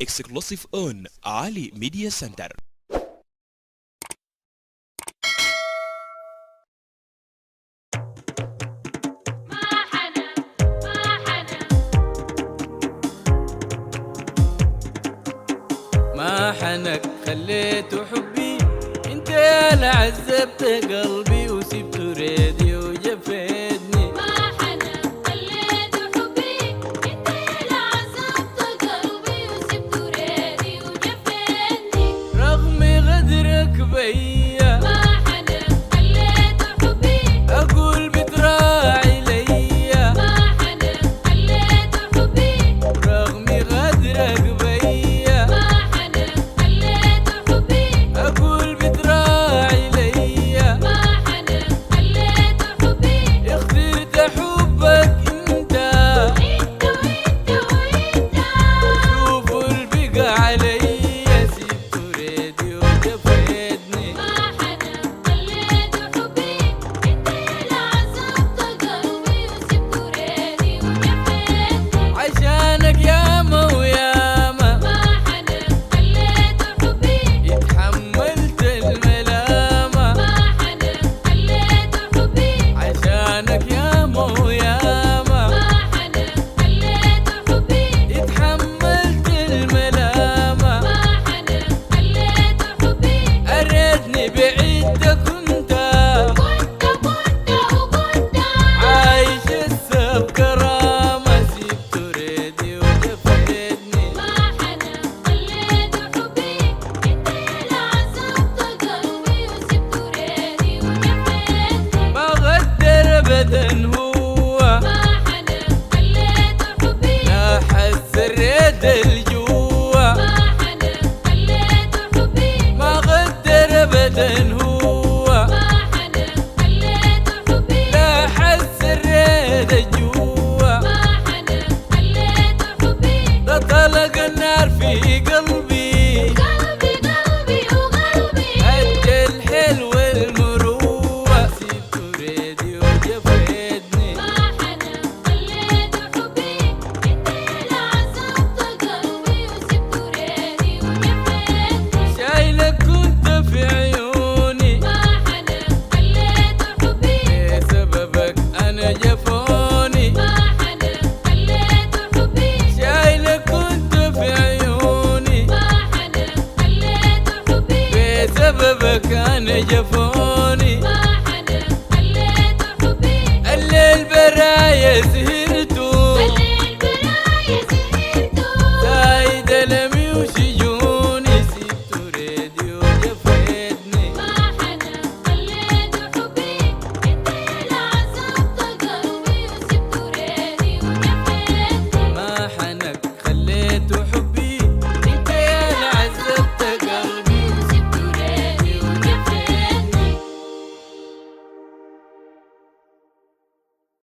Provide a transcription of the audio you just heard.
exclusive on Ali Media Center. ما حنك خليت حبي انت يا لعذبت قلبي وسبت ريدي وجفيتني. ما حنك خليت حبي انت يا لعذبت قلبي وسبت ريدي وجفيتني. رغم غدرك بيا ما حنك خليت حبي اقول بتراعي ليا. ما حنك خليت حبي رغم غدرك بيا ما حنك خليت حبي اقول بتراعي ليا. ما حنك خليت حبي اخترت حبك انت انت وانت شوفوا البقى عليا سبت ريدي وجفيتني. ما حنك خليت حبي انت يا لعذبت قلبي وسبت ريدي وجفيتني. عشانك ياما وياما ما حنك خليت حبي اتحملت الملامة. ما حنك خليت حبي عشانك ياما وياما ما حنك خليت حبي اتحملت الملامة. ما حنك خليت حبي أريتني بعيدك كنت وكنت عايش السب كرامة سبت ريدي وجفيتني. ما حنك خليت حبي انت يا لعذبت قلبي وسبت ريدي وجفيتني. ما غدر أبدا هو ما حنك خليت حبي لا حس الريد الجوا. ما حنك خليت حبي ما غدر أبدا هو ما حنك خليت حبي لا حس الريد الجوا. ما حنك خليت حبي ده طلق النار في قلبي قلبي وقلبي هج الحلو المروة سبت ريدي وجفيتني. ما حنك خليت حبي انت يا لعذبت قلبي وسبت ريدي وجفيتني. شايلك كنت في عيوني ما حنك خليت حبي بسببك أنا جفوني. ما حنك خليت حبي شايلك كنت في عيوني ما حنك خليت حبي بسببك أنا جفوني. ما